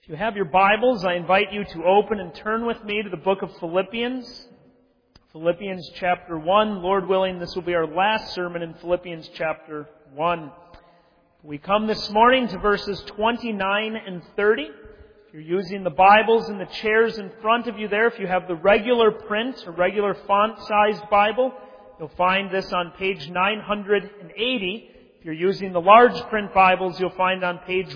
If you have your Bibles, I invite you to open and turn with me to the book of Philippians. Philippians chapter 1. Lord willing, this will be our last sermon in Philippians chapter 1. We come this morning to verses 29 and 30. If you're using the Bibles in the chairs in front of you there, if you have the regular print, a regular font-sized Bible, you'll find this on page 980. If you're using the large print Bibles, you'll find on page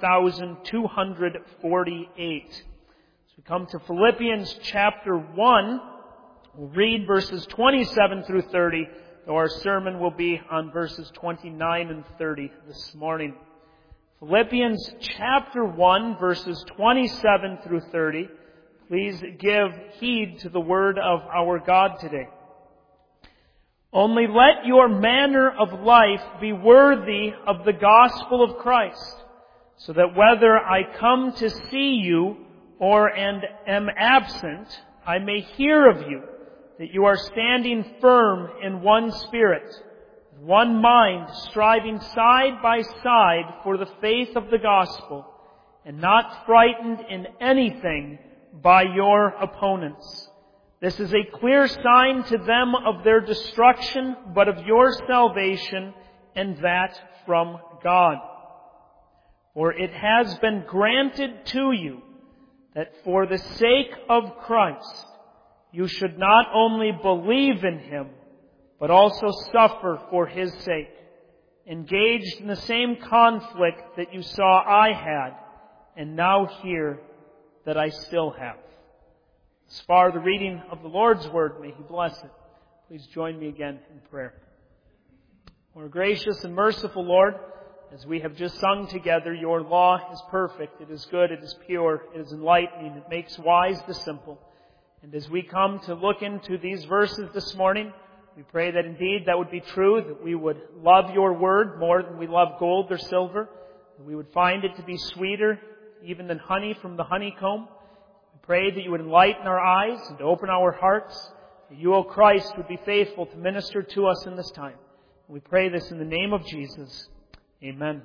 1248. So we come to Philippians chapter 1. We'll read verses 27 through 30, though our sermon will be on verses 29 and 30 this morning. Philippians chapter 1, verses 27 through 30. Please give heed to the word of our God today. Only let your manner of life be worthy of the gospel of Christ, so that whether I come to see you or am absent, I may hear of you, that you are standing firm in one spirit, with one mind, striving side by side for the faith of the gospel, and not frightened in anything by your opponents. This is a clear sign to them of their destruction, but of your salvation, and that from God. For it has been granted to you that for the sake of Christ, you should not only believe in Him, but also suffer for His sake, engaged in the same conflict that you saw I had, and now hear that I still have. As far the reading of the Lord's Word, may He bless it. Please join me again in prayer. More gracious and merciful Lord, as we have just sung together, your law is perfect, it is good, it is pure, it is enlightening, it makes wise the simple. And as we come to look into these verses this morning, we pray that indeed that would be true, that we would love your word more than we love gold or silver, that we would find it to be sweeter even than honey from the honeycomb. We pray that you would enlighten our eyes and open our hearts, that you, O Christ, would be faithful to minister to us in this time. And we pray this in the name of Jesus. Amen.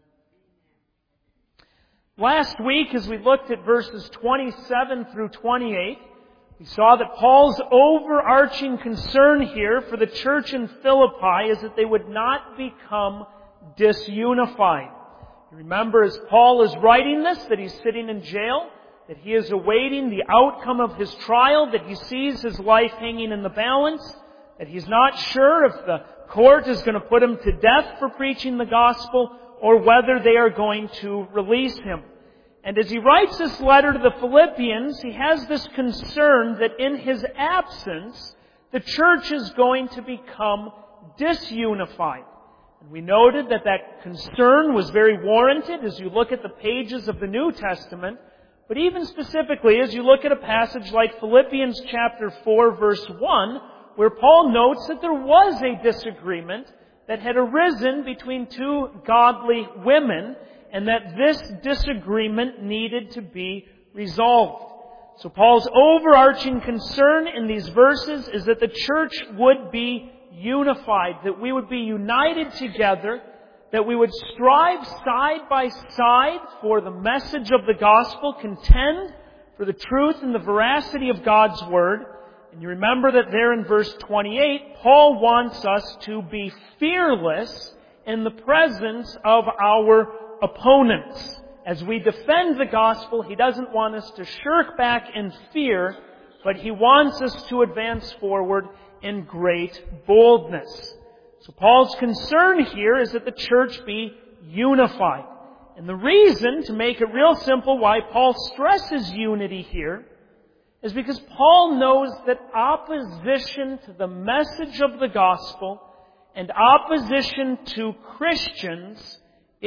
Last week, as we looked at verses 27 through 28, we saw that Paul's overarching concern here for the church in Philippi is that they would not become disunified. You remember as Paul is writing this, that he's sitting in jail, that he is awaiting the outcome of his trial, that he sees his life hanging in the balance, that he's not sure if the court is going to put him to death for preaching the gospel or whether they are going to release him. And as he writes this letter to the Philippians, he has this concern that in his absence, the church is going to become disunified. And we noted that that concern was very warranted as you look at the pages of the New Testament. But even specifically, as you look at a passage like Philippians chapter 4, verse 1, where Paul notes that there was a disagreement that had arisen between two godly women, and that this disagreement needed to be resolved. So Paul's overarching concern in these verses is that the church would be unified, that we would be united together, that we would strive side by side for the message of the gospel, contend for the truth and the veracity of God's Word. And you remember that there in verse 28, Paul wants us to be fearless in the presence of our opponents. As we defend the gospel, he doesn't want us to shirk back in fear, but he wants us to advance forward in great boldness. So Paul's concern here is that the church be unified. And the reason, to make it real simple, why Paul stresses unity here is because Paul knows that opposition to the message of the gospel and opposition to Christians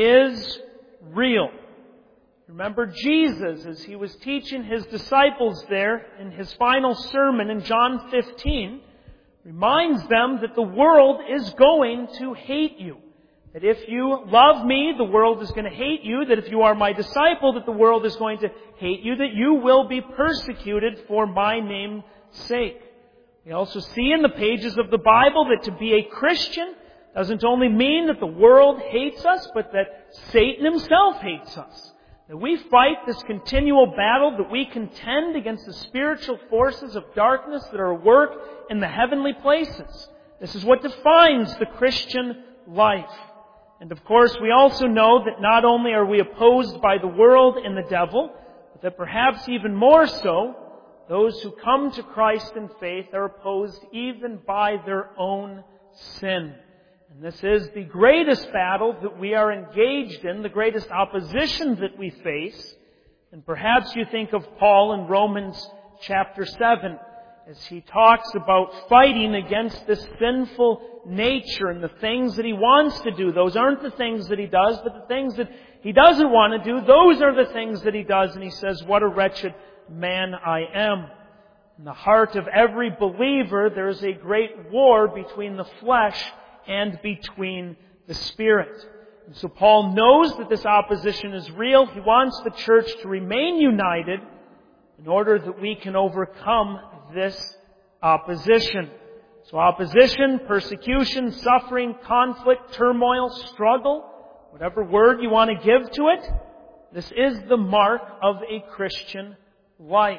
is real. Remember Jesus, as he was teaching his disciples there in his final sermon in John 15, reminds them that the world is going to hate you. That if you love me, the world is going to hate you. That if you are my disciple, that the world is going to hate you. That you will be persecuted for my name's sake. We also see in the pages of the Bible that to be a Christian doesn't only mean that the world hates us, but that Satan himself hates us. That we fight this continual battle, that we contend against the spiritual forces of darkness that are at work in the heavenly places. This is what defines the Christian life. And of course, we also know that not only are we opposed by the world and the devil, but that perhaps even more so, those who come to Christ in faith are opposed even by their own sin. And this is the greatest battle that we are engaged in, the greatest opposition that we face. And perhaps you think of Paul in Romans chapter 7 as he talks about fighting against this sinful nature and the things that he wants to do. Those aren't the things that he does, but the things that he doesn't want to do, those are the things that he does. And he says, "What a wretched man I am." In the heart of every believer, there is a great war between the flesh and between the Spirit. And so Paul knows that this opposition is real. He wants the church to remain united in order that we can overcome this opposition. So opposition, persecution, suffering, conflict, turmoil, struggle, whatever word you want to give to it, this is the mark of a Christian life.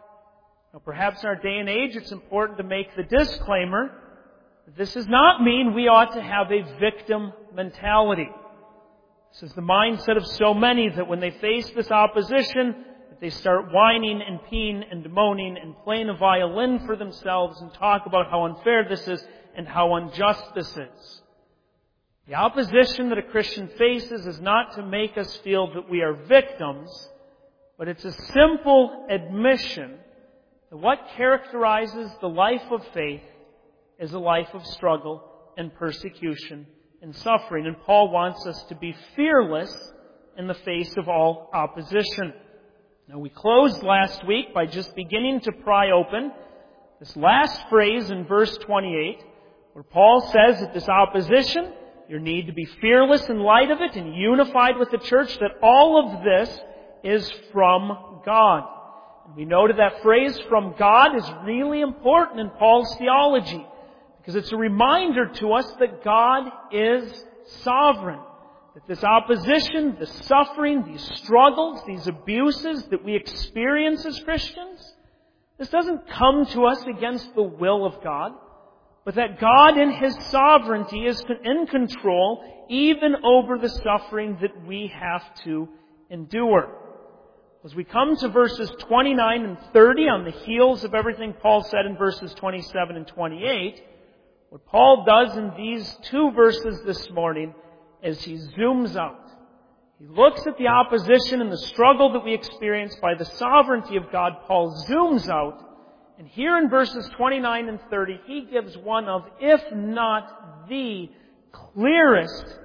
Now perhaps in our day and age it's important to make the disclaimer that this does not mean we ought to have a victim mentality. This is the mindset of so many that when they face this opposition, that they start whining and peeing and moaning and playing a violin for themselves and talk about how unfair this is and how unjust this is. The opposition that a Christian faces is not to make us feel that we are victims, but it's a simple admission that what characterizes the life of faith is a life of struggle and persecution and suffering. And Paul wants us to be fearless in the face of all opposition. Now we closed last week by just beginning to pry open this last phrase in verse 28, where Paul says that this opposition, you need to be fearless in light of it and unified with the church, that all of this is from God. And we noted that phrase, "from God," is really important in Paul's theology, because it's a reminder to us that God is sovereign. That this opposition, the suffering, these struggles, these abuses that we experience as Christians, this doesn't come to us against the will of God, but that God in His sovereignty is in control even over the suffering that we have to endure. As we come to verses 29 and 30, on the heels of everything Paul said in verses 27 and 28, what Paul does in these two verses this morning is he zooms out. He looks at the opposition and the struggle that we experience by the sovereignty of God. Paul zooms out, and here in verses 29 and 30, he gives one of, if not the clearest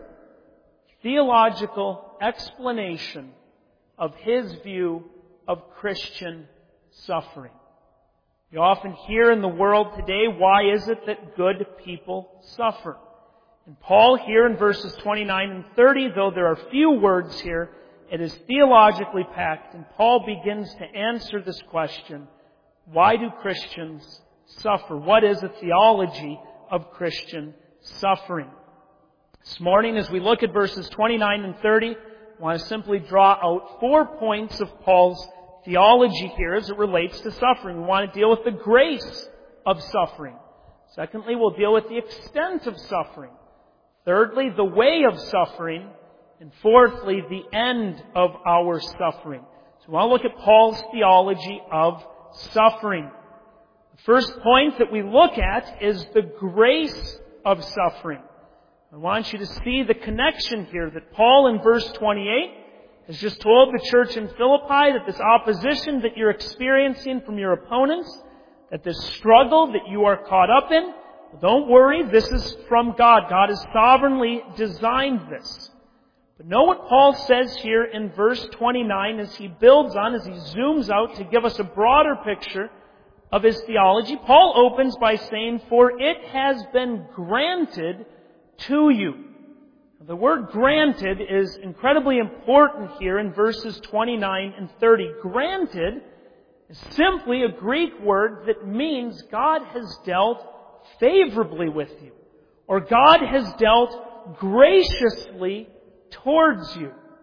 theological explanation of his view of Christian suffering. You often hear in the world today, why is it that good people suffer? And Paul here in verses 29 and 30, though there are few words here, it is theologically packed, and Paul begins to answer this question: why do Christians suffer? What is the theology of Christian suffering? This morning, as we look at verses 29 and 30, I want to simply draw out 4 points of Paul's theology here as it relates to suffering. We want to deal with the grace of suffering. Secondly, we'll deal with the extent of suffering. Thirdly, the way of suffering. And fourthly, the end of our suffering. So we want to look at Paul's theology of suffering. The first point that we look at is the grace of suffering. I want you to see the connection here that Paul in verse 28 has just told the church in Philippi that this opposition that you're experiencing from your opponents, that this struggle that you are caught up in, don't worry, this is from God. God has sovereignly designed this. But know what Paul says here in verse 29 as he builds on, as he zooms out to give us a broader picture of his theology. Paul opens by saying, "For it has been granted to you." The word granted is incredibly important here in verses 29 and 30. Granted is simply a Greek word that means God has dealt favorably with you, or God has dealt graciously towards you.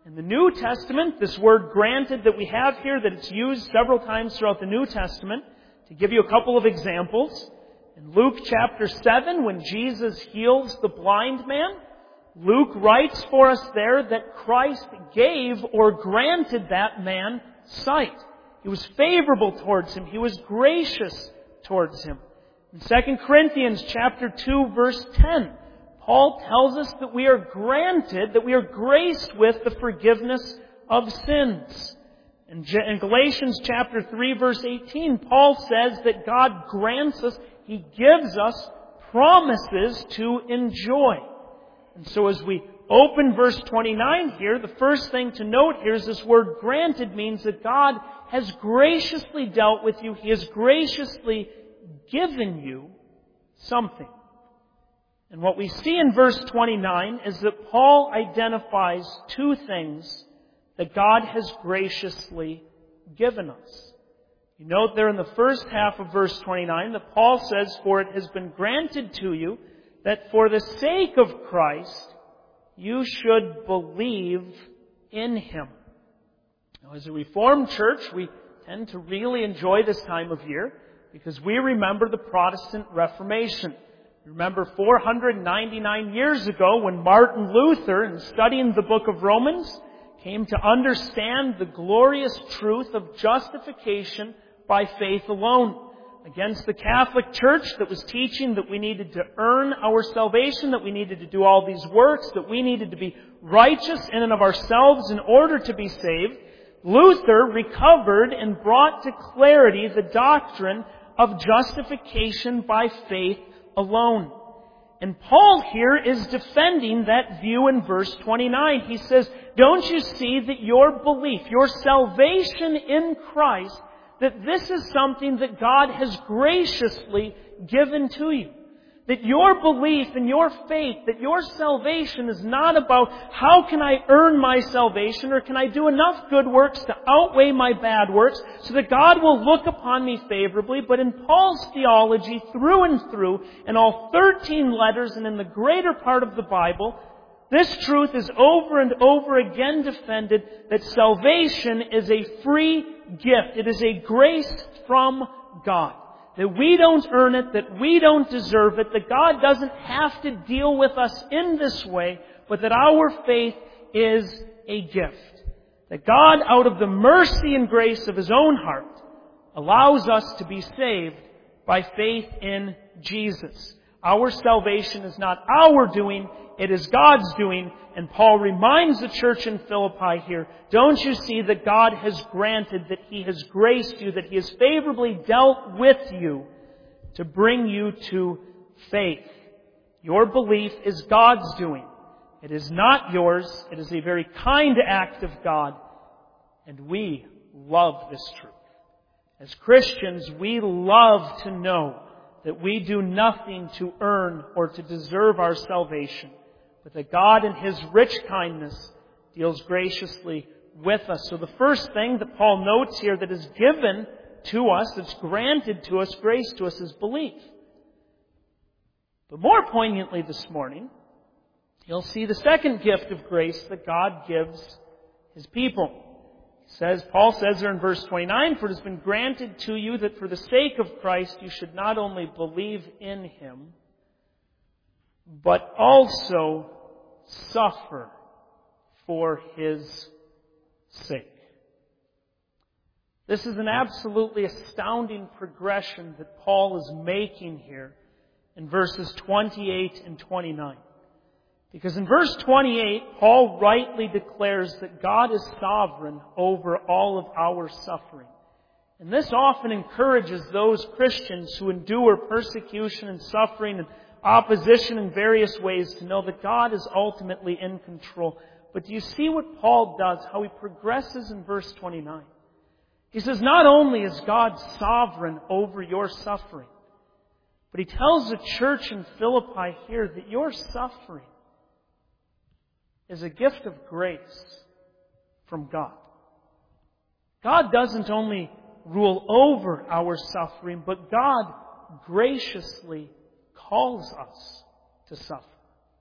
In the New Testament, this word granted that we have here, that it's used several times throughout the New Testament, to give you a couple of examples. In Luke chapter 7, when Jesus heals the blind man, Luke writes for us there that Christ gave or granted that man sight. He was favorable towards him. He was gracious towards him. In 2 Corinthians chapter 2, verse 10, Paul tells us that we are granted, that we are graced with the forgiveness of sins. In Galatians chapter 3, verse 18, Paul says that God grants us, He gives us promises to enjoy. And so as we open verse 29 here, the first thing to note here is this word granted means that God has graciously dealt with you. He has graciously given you something. And what we see in verse 29 is that Paul identifies two things that God has graciously given us. You note there in the first half of verse 29 that Paul says, "For it has been granted to you that for the sake of Christ you should believe in Him." Now, as a Reformed church, we tend to really enjoy this time of year because we remember the Protestant Reformation. Remember 499 years ago when Martin Luther, in studying the book of Romans, came to understand the glorious truth of justification by faith alone. Against the Catholic Church that was teaching that we needed to earn our salvation, that we needed to do all these works, that we needed to be righteous in and of ourselves in order to be saved, Luther recovered and brought to clarity the doctrine of justification by faith alone. And Paul here is defending that view in verse 29. He says, don't you see that your belief, your salvation in Christ, that this is something that God has graciously given to you? That your belief and your faith, that your salvation is not about how can I earn my salvation or can I do enough good works to outweigh my bad works so that God will look upon me favorably. But in Paul's theology, through and through, in all 13 letters and in the greater part of the Bible, this truth is over and over again defended that salvation is a free gift. It is a grace from God. That we don't earn it, that we don't deserve it, that God doesn't have to deal with us in this way, but that our faith is a gift. That God, out of the mercy and grace of His own heart, allows us to be saved by faith in Jesus. Our salvation is not our doing, it is God's doing. And Paul reminds the church in Philippi here, don't you see that God has granted, that He has graced you, that He has favorably dealt with you to bring you to faith? Your belief is God's doing. It is not yours. It is a very kind act of God. And we love this truth. As Christians, we love to know that we do nothing to earn or to deserve our salvation, but that God in His rich kindness deals graciously with us. So the first thing that Paul notes here that is given to us, that's granted to us, grace to us, is belief. But more poignantly this morning, you'll see the second gift of grace that God gives His people. Paul says there in verse 29, "For it has been granted to you that for the sake of Christ you should not only believe in Him, but also suffer for His sake." This is an absolutely astounding progression that Paul is making here in verses 28 and 29. Because in verse 28, Paul rightly declares that God is sovereign over all of our suffering. And this often encourages those Christians who endure persecution and suffering and opposition in various ways to know that God is ultimately in control. But do you see what Paul does, how he progresses in verse 29? He says, not only is God sovereign over your suffering, but he tells the church in Philippi here that your suffering is a gift of grace from God. God doesn't only rule over our suffering, but God graciously calls us to suffer.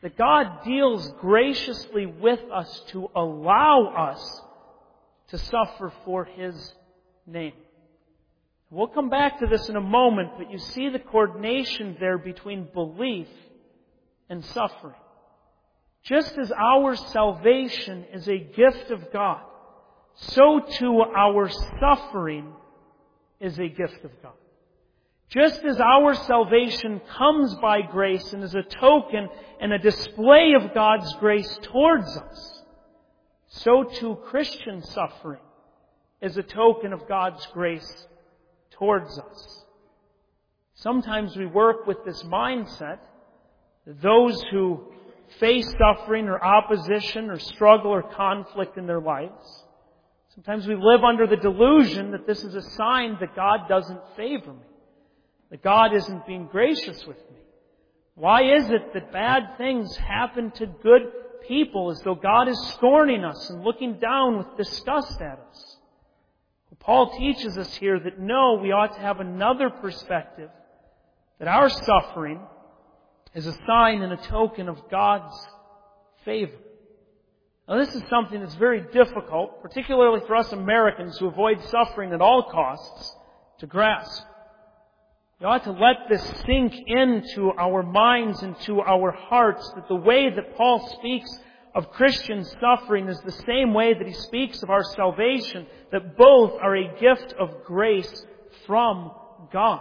that God deals graciously with us to allow us to suffer for His name. We'll come back to this in a moment, but you see the coordination there between belief and suffering. Just as our salvation is a gift of God, so too our suffering is a gift of God. Just as our salvation comes by grace and is a token and a display of God's grace towards us, so too Christian suffering is a token of God's grace towards us. Sometimes we work with this mindset that those who face suffering or opposition or struggle or conflict in their lives, sometimes we live under the delusion that this is a sign that God doesn't favor me, that God isn't being gracious with me. Why is it that bad things happen to good people as though God is scorning us and looking down with disgust at us? Well, Paul teaches us here that no, we ought to have another perspective, that our suffering is a sign and a token of God's favor. Now, this is something that's very difficult, particularly for us Americans who avoid suffering at all costs, to grasp. We ought to let this sink into our minds and to our hearts, that the way that Paul speaks of Christian suffering is the same way that he speaks of our salvation, that both are a gift of grace from God.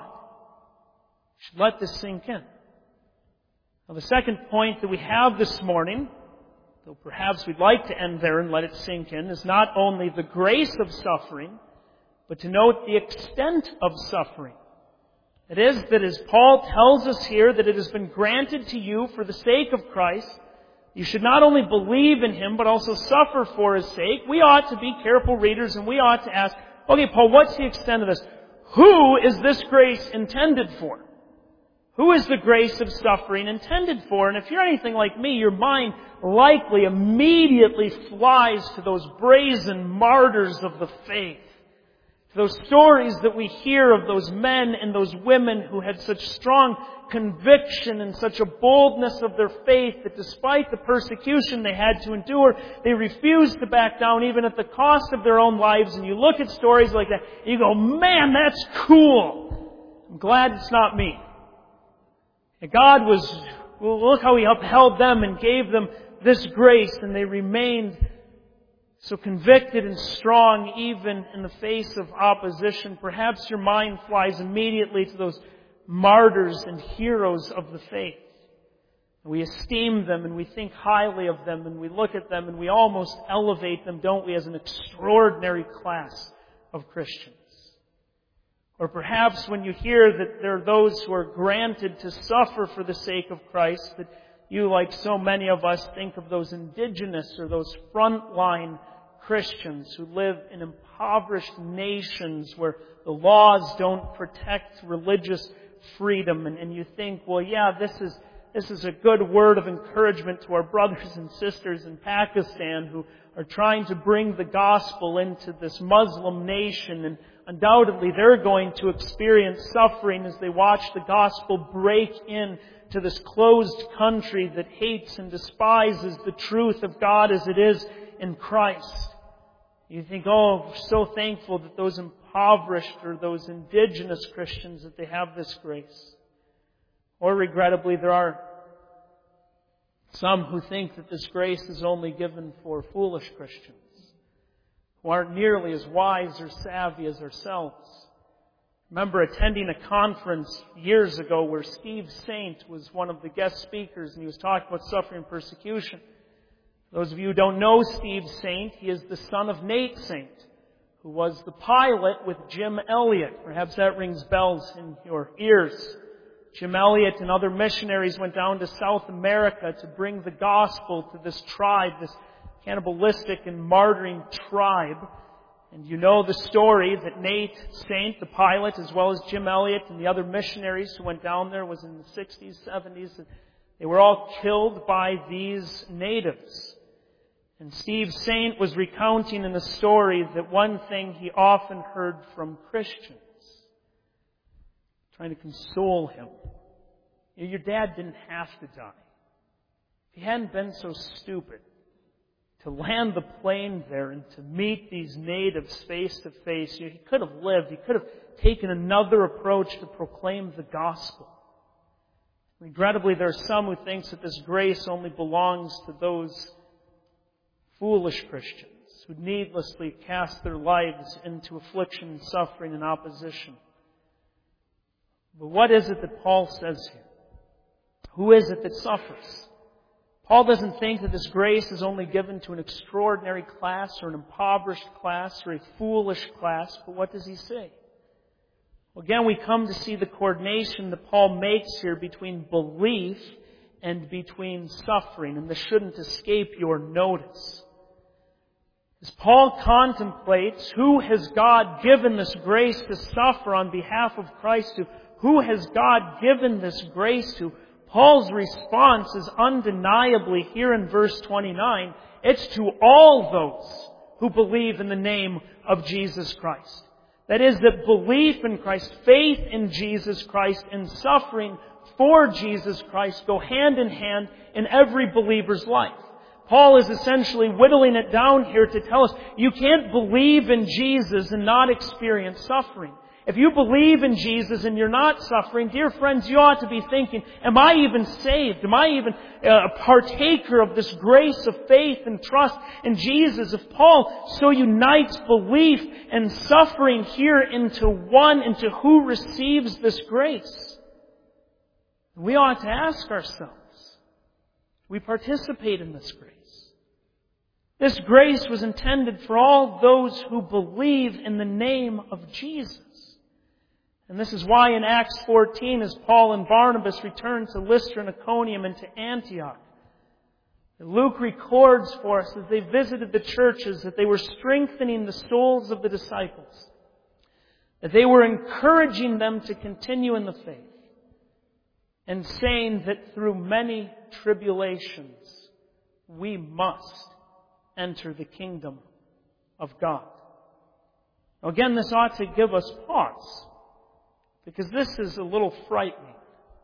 We should let this sink in. Now, the second point that we have this morning, though perhaps we'd like to end there and let it sink in, is not only the grace of suffering, but to note the extent of suffering. It is that as Paul tells us here that it has been granted to you for the sake of Christ, you should not only believe in Him, but also suffer for His sake. We ought to be careful readers and we ought to ask, okay, Paul, what's the extent of this? Who is this grace intended for? Who is the grace of suffering intended for? And if you're anything like me, your mind likely immediately flies to those brazen martyrs of the faith. Those stories that we hear of those men and those women who had such strong conviction and such a boldness of their faith that despite the persecution they had to endure, they refused to back down even at the cost of their own lives. And you look at stories like that, and you go, man, that's cool. I'm glad it's not me. And God look how He upheld them and gave them this grace, and they remained so convicted and strong even in the face of opposition. Perhaps your mind flies immediately to those martyrs and heroes of the faith. We esteem them and we think highly of them and we look at them and we almost elevate them, don't we, as an extraordinary class of Christians. Or perhaps when you hear that there are those who are granted to suffer for the sake of Christ, that you, like so many of us, think of those indigenous or those frontline Christians who live in impoverished nations where the laws don't protect religious freedom. And you think, well, yeah, this is a good word of encouragement to our brothers and sisters in Pakistan who are trying to bring the gospel into this Muslim nation. And undoubtedly they're going to experience suffering as they watch the gospel break in to this closed country that hates and despises the truth of God as it is in Christ. You think, oh, we're so thankful that those impoverished or those indigenous Christians, that they have this grace. Or regrettably, there are some who think that this grace is only given for foolish Christians, who aren't nearly as wise or savvy as ourselves. I remember attending a conference years ago where Steve Saint was one of the guest speakers, and he was talking about suffering and persecution. Those of you who don't know Steve Saint, he is the son of Nate Saint, who was the pilot with Jim Elliot. Perhaps that rings bells in your ears. Jim Elliot and other missionaries went down to South America to bring the gospel to this tribe, this cannibalistic and martyring tribe. And you know the story that Nate Saint, the pilot, as well as Jim Elliot and the other missionaries who went down there, was in the 60s, 70s. And they were all killed by these natives. And Steve Saint was recounting in the story that one thing he often heard from Christians, trying to console him: your dad didn't have to die. if he hadn't been so stupid to land the plane there and to meet these natives face to face, he could have lived. He could have taken another approach to proclaim the gospel. Regrettably, there are some who think that this grace only belongs to those foolish Christians who needlessly cast their lives into affliction and suffering and opposition. But what is it that Paul says here? Who is it that suffers? Paul doesn't think that this grace is only given to an extraordinary class or an impoverished class or a foolish class, but what does he say? Well, again, we come to see the coordination that Paul makes here between belief and between suffering, and this shouldn't escape your notice. As Paul contemplates who has God given this grace to suffer on behalf of Christ to, who has God given this grace to, Paul's response is undeniably here in verse 29. It's to all those who believe in the name of Jesus Christ. That is, that belief in Christ, faith in Jesus Christ, and suffering for Jesus Christ go hand in hand in every believer's life. Paul is essentially whittling it down here to tell us you can't believe in Jesus and not experience suffering. If you believe in Jesus and you're not suffering, dear friends, you ought to be thinking, am I even saved? Am I even a partaker of this grace of faith and trust in Jesus? If Paul so unites belief and suffering here into one, into who receives this grace, we ought to ask ourselves, we participate in this grace. This grace was intended for all those who believe in the name of Jesus. And this is why in Acts 14, as Paul and Barnabas returned to Lystra and Iconium and to Antioch, Luke records for us as they visited the churches that they were strengthening the souls of the disciples, that they were encouraging them to continue in the faith, and saying that through many tribulations we must enter the kingdom of God. Now again, this ought to give us pause, because this is a little frightening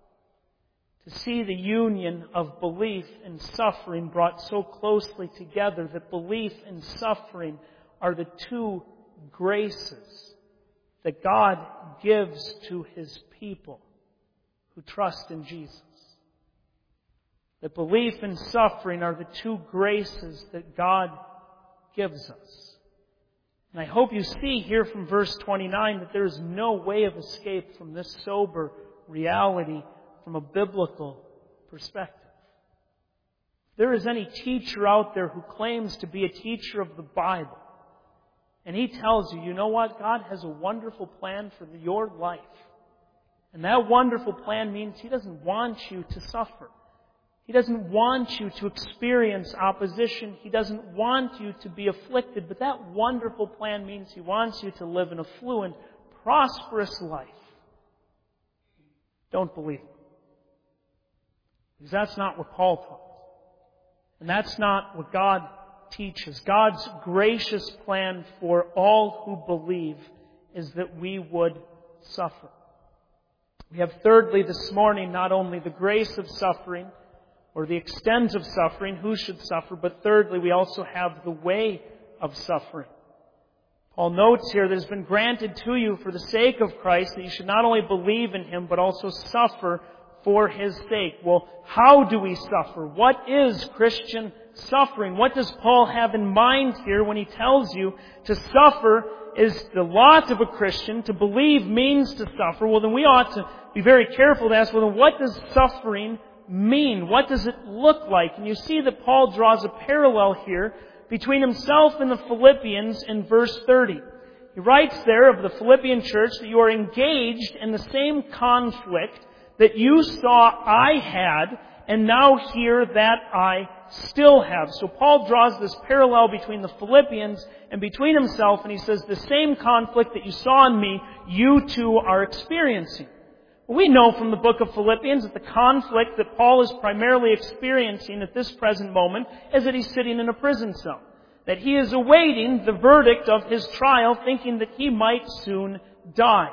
to see the union of belief and suffering brought so closely together that belief and suffering are the two graces that God gives to His people who trust in Jesus. That belief and suffering are the two graces that God gives us. And I hope you see here from verse 29 that there is no way of escape from this sober reality from a biblical perspective. If there is any teacher out there who claims to be a teacher of the Bible, and he tells you, you know what, God has a wonderful plan for your life. And that wonderful plan means He doesn't want you to suffer. He doesn't want you to experience opposition. He doesn't want you to be afflicted. But that wonderful plan means He wants you to live an affluent, prosperous life. Don't believe it. Because that's not what Paul taught. And that's not what God teaches. God's gracious plan for all who believe is that we would suffer. We have thirdly this morning not only the grace of suffering or the extent of suffering, who should suffer, but thirdly we also have the way of suffering. Paul notes here that it has been granted to you for the sake of Christ that you should not only believe in Him but also suffer for His sake. Well, how do we suffer? What is Christian suffering? What does Paul have in mind here when he tells you to suffer is the lot of a Christian? To believe means to suffer. Well, then we ought to be very careful to ask, well, then what does suffering mean? What does it look like? And you see that Paul draws a parallel here between himself and the Philippians in verse 30. He writes there of the Philippian church that you are engaged in the same conflict that you saw I had, and now hear that I still have. So Paul draws this parallel between the Philippians and between himself, and he says, the same conflict that you saw in me, you too are experiencing. We know from the book of Philippians that the conflict that Paul is primarily experiencing at this present moment is that he's sitting in a prison cell. That he is awaiting the verdict of his trial, thinking that he might soon die.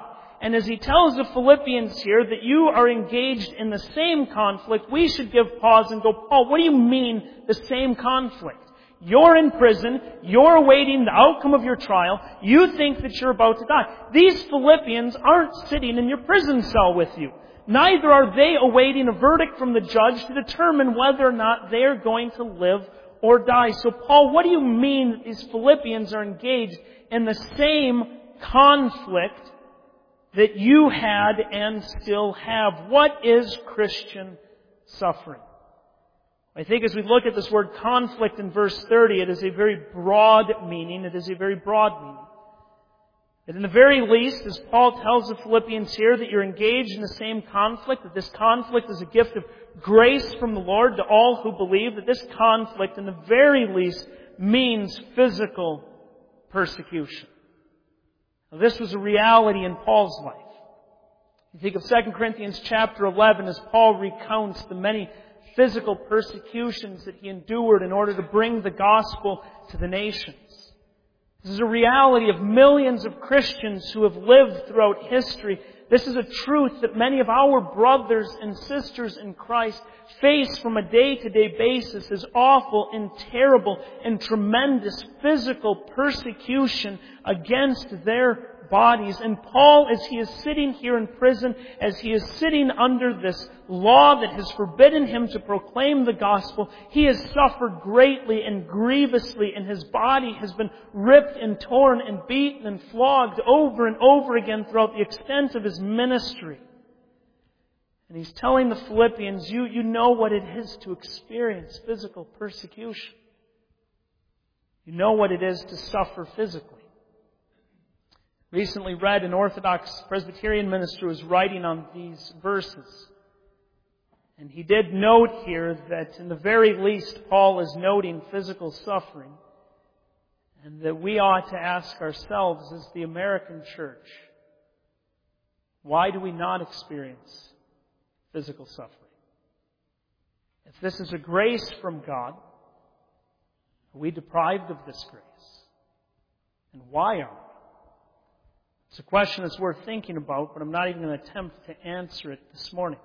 And as he tells the Philippians here that you are engaged in the same conflict, we should give pause and go, Paul, what do you mean the same conflict? You're in prison. You're awaiting the outcome of your trial. You think that you're about to die. These Philippians aren't sitting in your prison cell with you. Neither are they awaiting a verdict from the judge to determine whether or not they're going to live or die. So, Paul, what do you mean that these Philippians are engaged in the same conflict that you had and still have? What is Christian suffering? I think as we look at this word conflict in verse 30, it is a very broad meaning. It is a very broad meaning. That in the very least, as Paul tells the Philippians here, that you're engaged in the same conflict, that this conflict is a gift of grace from the Lord to all who believe, that this conflict, in the very least, means physical persecution. Now, this was a reality in Paul's life. You think of 2 Corinthians chapter 11 as Paul recounts the many physical persecutions that he endured in order to bring the gospel to the nations. This is a reality of millions of Christians who have lived throughout history. This is a truth that many of our brothers and sisters in Christ face from a day-to-day basis as awful and terrible and tremendous physical persecution against their bodies. And Paul, as he is sitting here in prison, as he is sitting under this law that has forbidden him to proclaim the gospel, he has suffered greatly and grievously, and his body has been ripped and torn and beaten and flogged over and over again throughout the extent of his ministry. And he's telling the Philippians, you know what it is to experience physical persecution. You know what it is to suffer physically. Recently read an Orthodox Presbyterian minister who was writing on these verses. And he did note here that in the very least Paul is noting physical suffering. And that we ought to ask ourselves as the American church, why do we not experience physical suffering? If this is a grace from God, are we deprived of this grace? And why are we? It's a question that's worth thinking about, but I'm not even going to attempt to answer it this morning.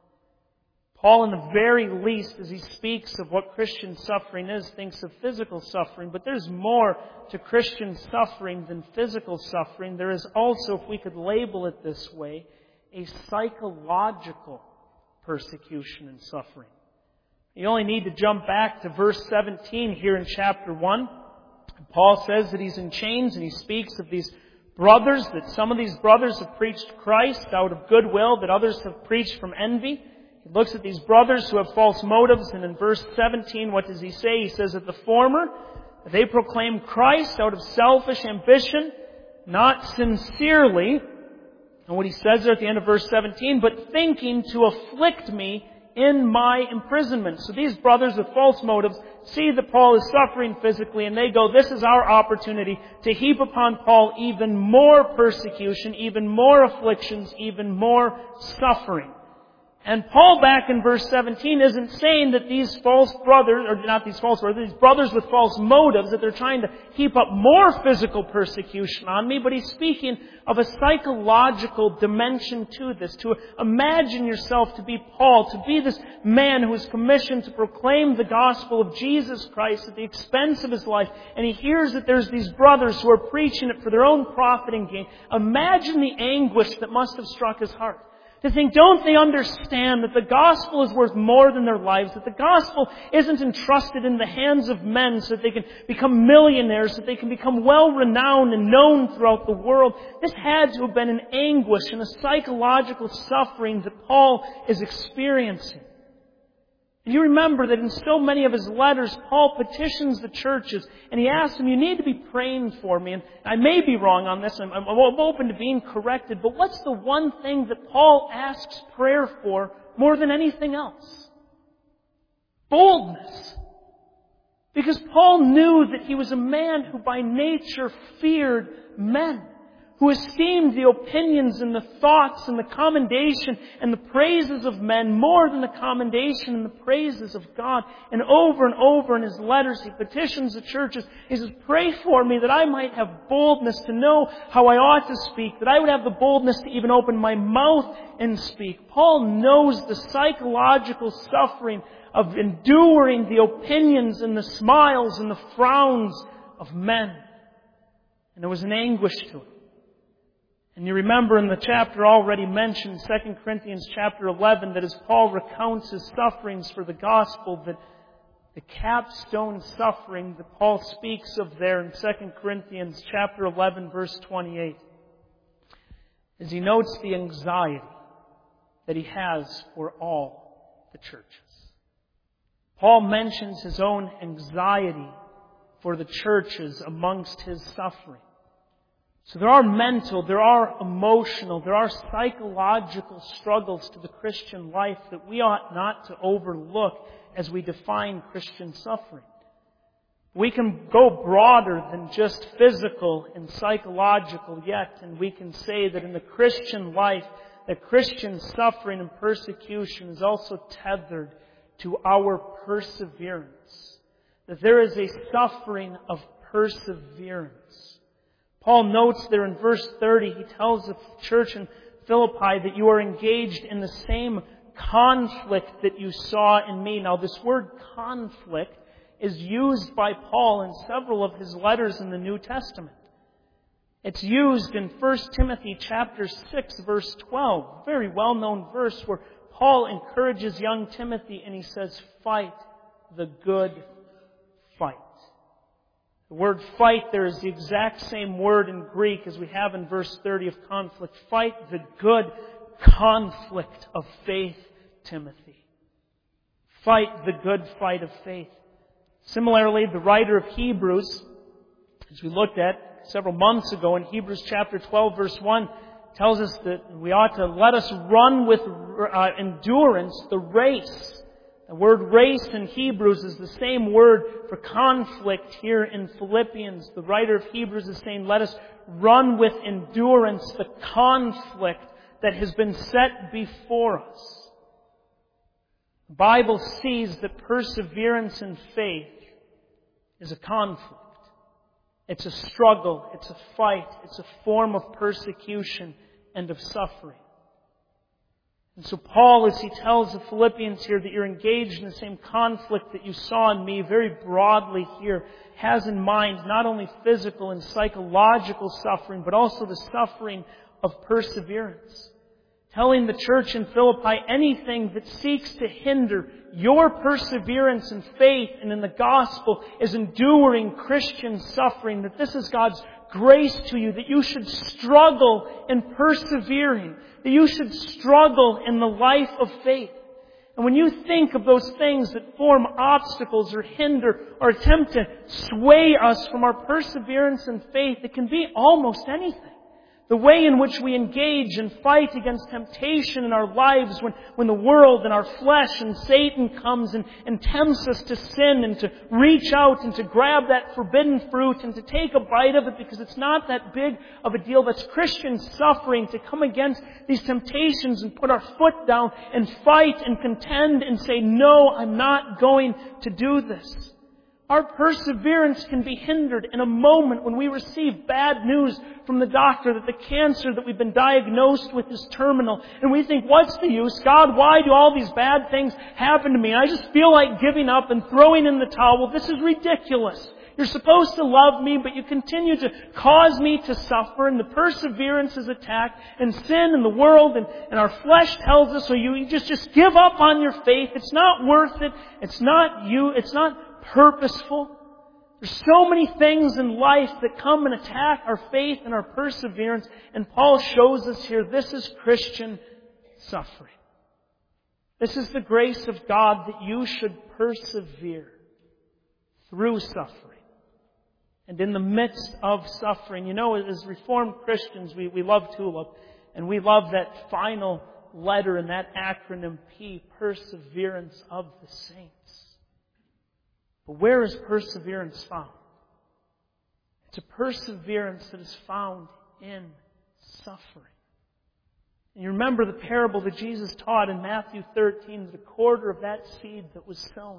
Paul, in the very least, as he speaks of what Christian suffering is, thinks of physical suffering, but there's more to Christian suffering than physical suffering. There is also, if we could label it this way, a psychological persecution and suffering. You only need to jump back to verse 17 here in chapter 1. Paul says that he's in chains, and he speaks of these brothers, that some of these brothers have preached Christ out of goodwill, that others have preached from envy. He looks at these brothers who have false motives, and in verse 17, what does he say? He says that the former, they proclaim Christ out of selfish ambition, not sincerely. And what he says there at the end of verse 17, but thinking to afflict me in my imprisonment. So these brothers with false motives see that Paul is suffering physically, and they go, this is our opportunity to heap upon Paul even more persecution, even more afflictions, even more suffering. And Paul, back in verse 17, isn't saying that these false brothers, or not these false brothers, these brothers with false motives, that they're trying to heap up more physical persecution on me, but he's speaking of a psychological dimension to this. To imagine yourself to be Paul, to be this man who is commissioned to proclaim the gospel of Jesus Christ at the expense of his life, and he hears that there's these brothers who are preaching it for their own profit and gain. Imagine the anguish that must have struck his heart. To think, don't they understand that the gospel is worth more than their lives? That the gospel isn't entrusted in the hands of men so that they can become millionaires, so that they can become well-renowned and known throughout the world. This had to have been an anguish and a psychological suffering that Paul is experiencing. And you remember that in so many of his letters, Paul petitions the churches, and he asks them, you need to be praying for me. And I may be wrong on this, I'm open to being corrected, but what's the one thing that Paul asks prayer for more than anything else? Boldness. Because Paul knew that he was a man who by nature feared men, who esteemed the opinions and the thoughts and the commendation and the praises of men more than the commendation and the praises of God. And over in his letters, he petitions the churches. He says, pray for me that I might have boldness to know how I ought to speak, that I would have the boldness to even open my mouth and speak. Paul knows the psychological suffering of enduring the opinions and the smiles and the frowns of men. And there was an anguish to him. And you remember in the chapter already mentioned, 2 Corinthians chapter 11, that as Paul recounts his sufferings for the gospel, that the capstone suffering that Paul speaks of there in 2 Corinthians chapter 11, verse 28, as he notes the anxiety that he has for all the churches. Paul mentions his own anxiety for the churches amongst his suffering. So there are mental, there are emotional, there are psychological struggles to the Christian life that we ought not to overlook as we define Christian suffering. We can go broader than just physical and psychological yet, and we can say that in the Christian life, that Christian suffering and persecution is also tethered to our perseverance. That there is a suffering of perseverance. Paul notes there in verse 30, he tells the church in Philippi that you are engaged in the same conflict that you saw in me. Now this word conflict is used by Paul in several of his letters in the New Testament. It's used in 1 Timothy chapter 6, verse 12, a very well-known verse where Paul encourages young Timothy and he says, fight the good fight. The word fight there is the exact same word in Greek as we have in verse 30 of conflict. Fight the good conflict of faith, Timothy. Fight the good fight of faith. Similarly, the writer of Hebrews, as we looked at several months ago in Hebrews chapter 12, verse 1, tells us that we ought to let us run with endurance the race. The word race in Hebrews is the same word for conflict here in Philippians. The writer of Hebrews is saying, let us run with endurance the conflict that has been set before us. The Bible sees that perseverance in faith is a conflict. It's a struggle, it's a fight, it's a form of persecution and of suffering. And so Paul, as he tells the Philippians here that you're engaged in the same conflict that you saw in me, very broadly here, has in mind not only physical and psychological suffering, but also the suffering of perseverance. Telling the church in Philippi anything that seeks to hinder your perseverance in faith and in the gospel is enduring Christian suffering, that this is God's grace to you, that you should struggle in persevering, that you should struggle in the life of faith. And when you think of those things that form obstacles or hinder or attempt to sway us from our perseverance in faith, it can be almost anything. The way in which we engage and fight against temptation in our lives when the world and our flesh and Satan comes and tempts us to sin and to reach out and to grab that forbidden fruit and to take a bite of it because it's not that big of a deal. That's Christian suffering, to come against these temptations and put our foot down and fight and contend and say, no, I'm not going to do this. Our perseverance can be hindered in a moment when we receive bad news from the doctor that the cancer that we've been diagnosed with is terminal. And we think, what's the use? God, why do all these bad things happen to me? I just feel like giving up and throwing in the towel. This is ridiculous. You're supposed to love me, but you continue to cause me to suffer, and the perseverance is attacked, and sin and the world and our flesh tells us, so you just give up on your faith. It's not worth it. It's not you. It's not purposeful. There's so many things in life that come and attack our faith and our perseverance, and Paul shows us here this is Christian suffering. This is the grace of God that you should persevere through suffering. And in the midst of suffering, as Reformed Christians, we love TULIP, and we love that final letter in that acronym P, perseverance of the saints. But where is perseverance found? It's a perseverance that is found in suffering. And you remember the parable that Jesus taught in Matthew 13, the quarter of that seed that was sown.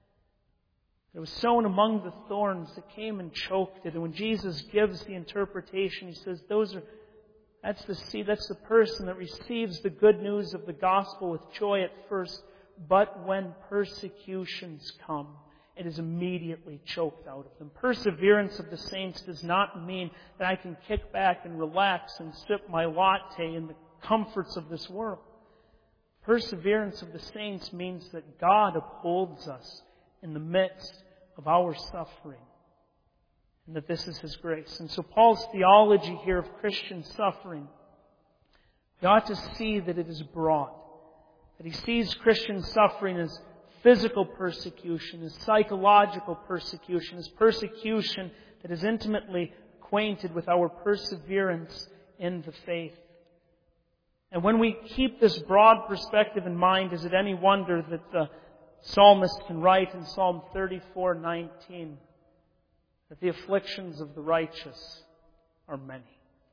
It was sown among the thorns that came and choked it. And when Jesus gives the interpretation, He says, that's the seed, that's the person that receives the good news of the gospel with joy at first, but when persecutions come, it is immediately choked out of them. Perseverance of the saints does not mean that I can kick back and relax and sip my latte in the comforts of this world. Perseverance of the saints means that God upholds us in the midst of our suffering, and that this is His grace. And so Paul's theology here of Christian suffering, we ought to see that it is broad. That he sees Christian suffering as physical persecution, as psychological persecution, as persecution that is intimately acquainted with our perseverance in the faith. And when we keep this broad perspective in mind, is it any wonder that the psalmist can write in Psalm 34:19 that the afflictions of the righteous are many.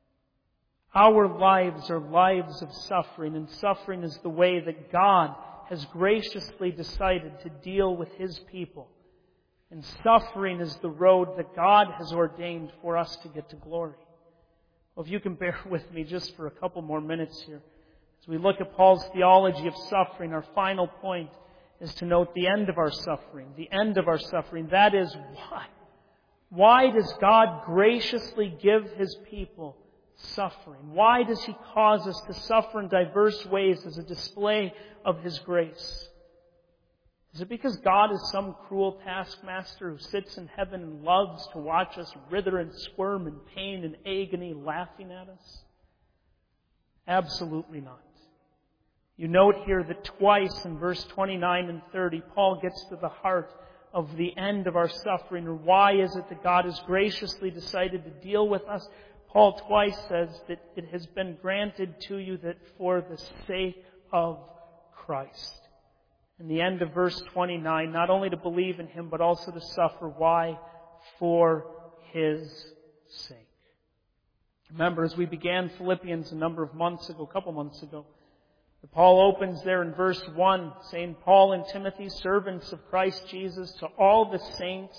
Our lives are lives of suffering, and suffering is the way that God has graciously decided to deal with His people. And suffering is the road that God has ordained for us to get to glory. Well, if you can bear with me just for a couple more minutes here. As we look at Paul's theology of suffering, our final point is to note the end of our suffering. The end of our suffering. That is, why? Why does God graciously give His people suffering? Why does He cause us to suffer in diverse ways as a display of His grace? Is it because God is some cruel taskmaster who sits in heaven and loves to watch us writher and squirm in pain and agony, laughing at us? Absolutely not. You note here that twice in verse 29 and 30, Paul gets to the heart of the end of our suffering, or why is it that God has graciously decided to deal with us? Paul twice says that it has been granted to you that for the sake of Christ. In the end of verse 29, not only to believe in Him, but also to suffer. Why? For His sake. Remember, as we began Philippians a couple months ago, Paul opens there in verse 1, saying, Paul and Timothy, servants of Christ Jesus, to all the saints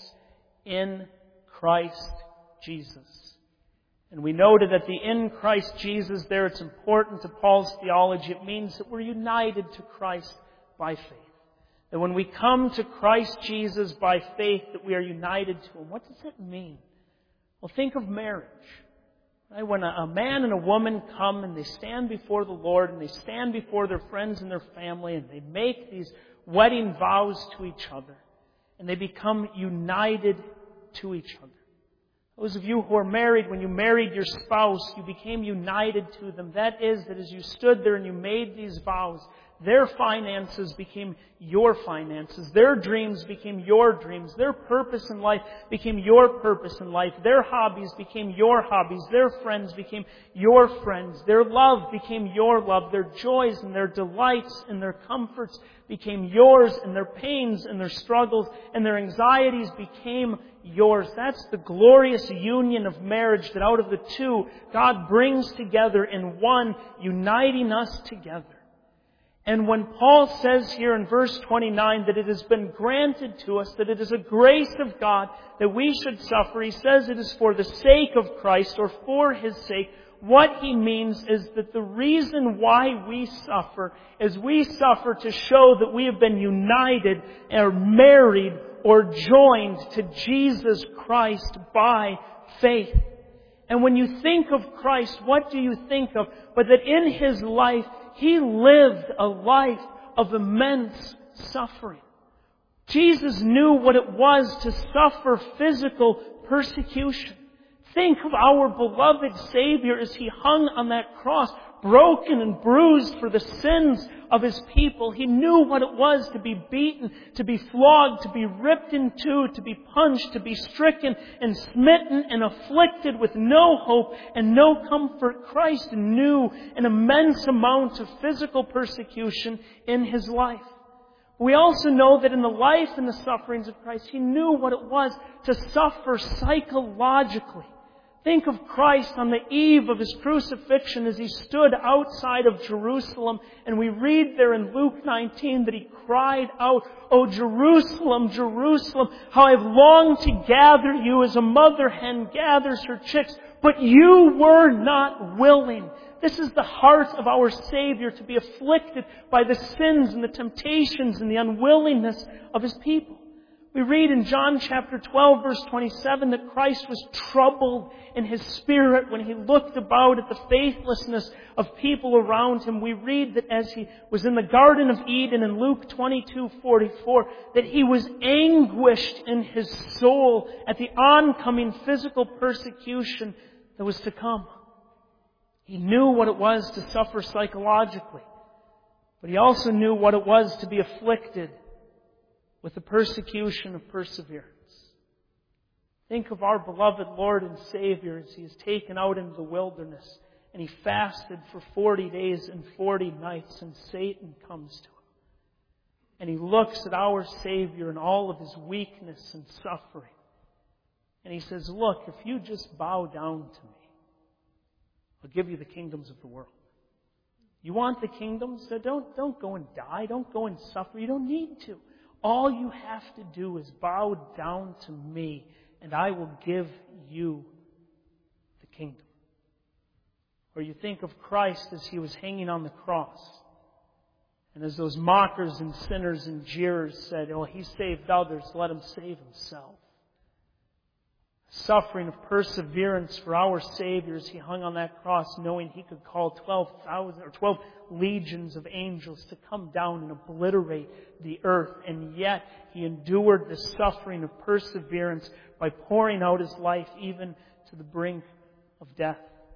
in Christ Jesus. And we noted that the in Christ Jesus there, it's important to Paul's theology. It means that we're united to Christ by faith. That when we come to Christ Jesus by faith, that we are united to Him. What does that mean? Well, think of marriage. Right? When a man and a woman come and they stand before the Lord and they stand before their friends and their family and they make these wedding vows to each other and they become united to each other. Those of you who are married, when you married your spouse, you became united to them. That is, that as you stood there and you made these vows, their finances became your finances. Their dreams became your dreams. Their purpose in life became your purpose in life. Their hobbies became your hobbies. Their friends became your friends. Their love became your love. Their joys and their delights and their comforts became yours, and their pains and their struggles and their anxieties became yours. That's the glorious union of marriage, that out of the two, God brings together in one, uniting us together. And when Paul says here in verse 29 that it has been granted to us, that it is a grace of God that we should suffer, he says it is for the sake of Christ, or for His sake. What he means is that the reason why we suffer is we suffer to show that we have been united or married or joined to Jesus Christ by faith. And when you think of Christ, what do you think of? But that in His life, He lived a life of immense suffering. Jesus knew what it was to suffer physical persecution. Think of our beloved Savior as He hung on that cross, broken and bruised for the sins of His people. He knew what it was to be beaten, to be flogged, to be ripped in two, to be punched, to be stricken and smitten and afflicted with no hope and no comfort. Christ knew an immense amount of physical persecution in His life. We also know that in the life and the sufferings of Christ, He knew what it was to suffer psychologically. Think of Christ on the eve of His crucifixion as He stood outside of Jerusalem, and we read there in Luke 19 that He cried out, "O Jerusalem, Jerusalem, how I've longed to gather you as a mother hen gathers her chicks, but you were not willing." This is the heart of our Savior, to be afflicted by the sins and the temptations and the unwillingness of His people. We read in John chapter 12, verse 27, that Christ was troubled in His spirit when He looked about at the faithlessness of people around Him. We read that as He was in the Garden of Eden in Luke 22:44, that He was anguished in His soul at the oncoming physical persecution that was to come. He knew what it was to suffer psychologically, but He also knew what it was to be afflicted with the persecution of perseverance. Think of our beloved Lord and Savior as He is taken out into the wilderness and He fasted for 40 days and 40 nights, and Satan comes to Him. And He looks at our Savior in all of His weakness and suffering. And He says, "Look, if you just bow down to me, I'll give you the kingdoms of the world." You want the kingdoms? So don't go and die. Don't go and suffer. You don't need to. All you have to do is bow down to me, and I will give you the kingdom. Or you think of Christ as He was hanging on the cross, and as those mockers and sinners and jeerers said, "Oh, He saved others, let Him save Himself." Suffering of perseverance for our Savior as He hung on that cross, knowing He could call 12 legions of angels to come down and obliterate the earth. And yet He endured the suffering of perseverance by pouring out His life even to the brink of death.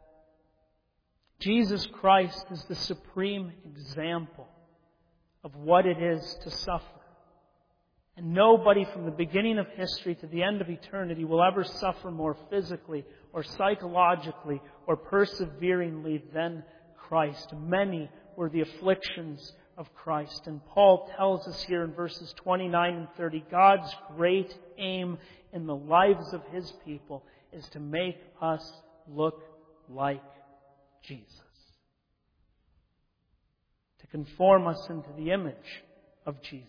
Jesus Christ is the supreme example of what it is to suffer. And nobody from the beginning of history to the end of eternity will ever suffer more physically or psychologically or perseveringly than Christ. Many were the afflictions of Christ. And Paul tells us here in verses 29 and 30, God's great aim in the lives of His people is to make us look like Jesus. To conform us into the image of Jesus.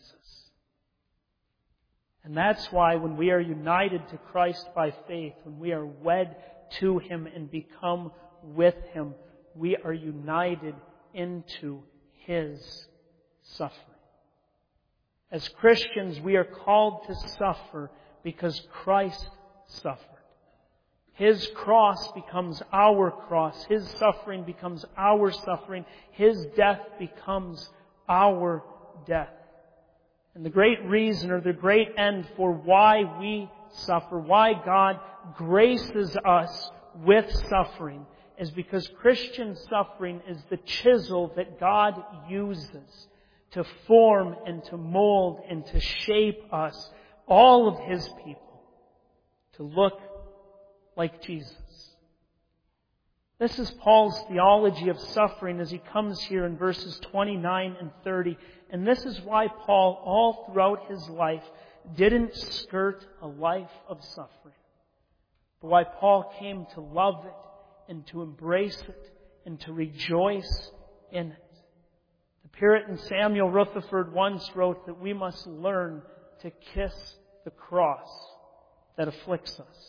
And that's why when we are united to Christ by faith, when we are wed to Him and become with Him, we are united into His suffering. As Christians, we are called to suffer because Christ suffered. His cross becomes our cross. His suffering becomes our suffering. His death becomes our death. And the great reason or the great end for why we suffer, why God graces us with suffering, is because Christian suffering is the chisel that God uses to form and to mold and to shape us, all of His people, to look like Jesus. This is Paul's theology of suffering as he comes here in verses 29 and 30. And this is why Paul, all throughout his life, didn't skirt a life of suffering. But why Paul came to love it and to embrace it and to rejoice in it. The Puritan Samuel Rutherford once wrote that we must learn to kiss the cross that afflicts us.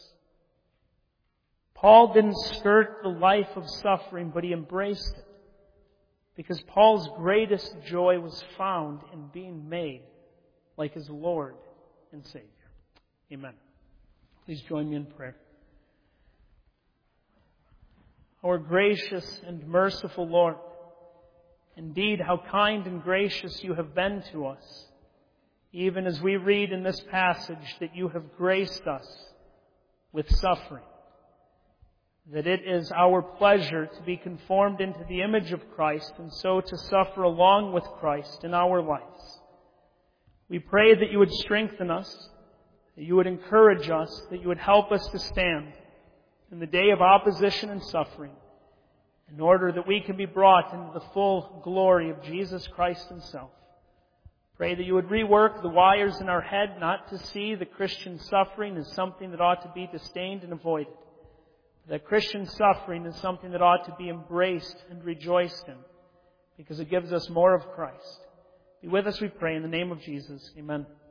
Paul didn't skirt the life of suffering, but he embraced it. Because Paul's greatest joy was found in being made like his Lord and Savior. Amen. Please join me in prayer. Our gracious and merciful Lord, indeed how kind and gracious You have been to us, even as we read in this passage that You have graced us with suffering. That it is our pleasure to be conformed into the image of Christ and so to suffer along with Christ in our lives. We pray that You would strengthen us, that You would encourage us, that You would help us to stand in the day of opposition and suffering in order that we can be brought into the full glory of Jesus Christ Himself. Pray that You would rework the wires in our head not to see the Christian suffering as something that ought to be disdained and avoided, that Christian suffering is something that ought to be embraced and rejoiced in, because it gives us more of Christ. Be with us, we pray, in the name of Jesus. Amen.